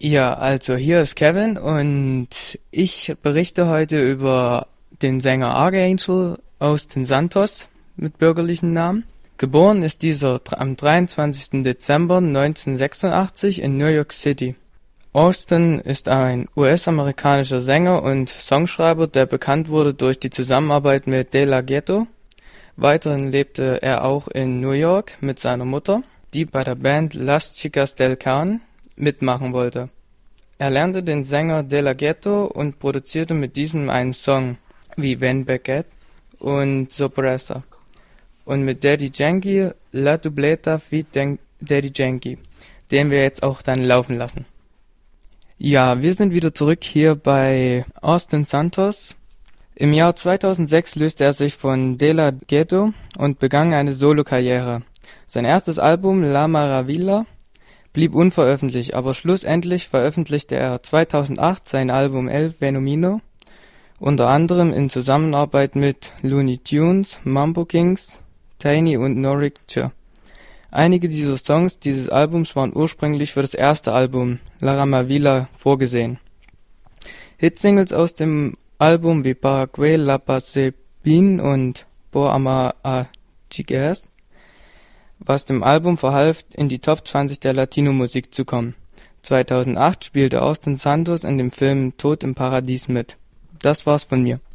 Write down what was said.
Ja, also hier ist Kevin und ich berichte heute über den Sänger Archangel Austin Santos mit bürgerlichen Namen. Geboren ist dieser am 23. Dezember 1986 in New York City. Austin ist ein US-amerikanischer Sänger und Songschreiber, der bekannt wurde durch die Zusammenarbeit mit De La Ghetto. Weiterhin lebte er auch in New York mit seiner Mutter, die bei der Band Las Chicas del Can mitmachen wollte. Er lernte den Sänger De La Ghetto und produzierte mit diesem einen Song wie Ven Beckett und Sorpresa und mit Daddy Yankee La Dubleta feat. Daddy Yankee, den wir jetzt auch dann laufen lassen. Ja, wir sind wieder zurück hier bei Austin Santos. Im Jahr 2006 löste er sich von De La Ghetto und begann eine Solokarriere. Sein erstes Album La Maravilla blieb unveröffentlicht, aber schlussendlich veröffentlichte er 2008 sein Album El Fenomeno, unter anderem in Zusammenarbeit mit Looney Tunes, Mambo Kings, Tiny und Norik J. Einige dieser Songs dieses Albums waren ursprünglich für das erste Album La Maravilla vorgesehen. Hitsingles aus dem Album wie Paraguay, La Pase Bien und Por Amar a Chicas, was dem Album verhalf, in die Top 20 der Latino-Musik zu kommen. 2008 spielte Austin Santos in dem Film Tod im Paradies mit. Das war's von mir.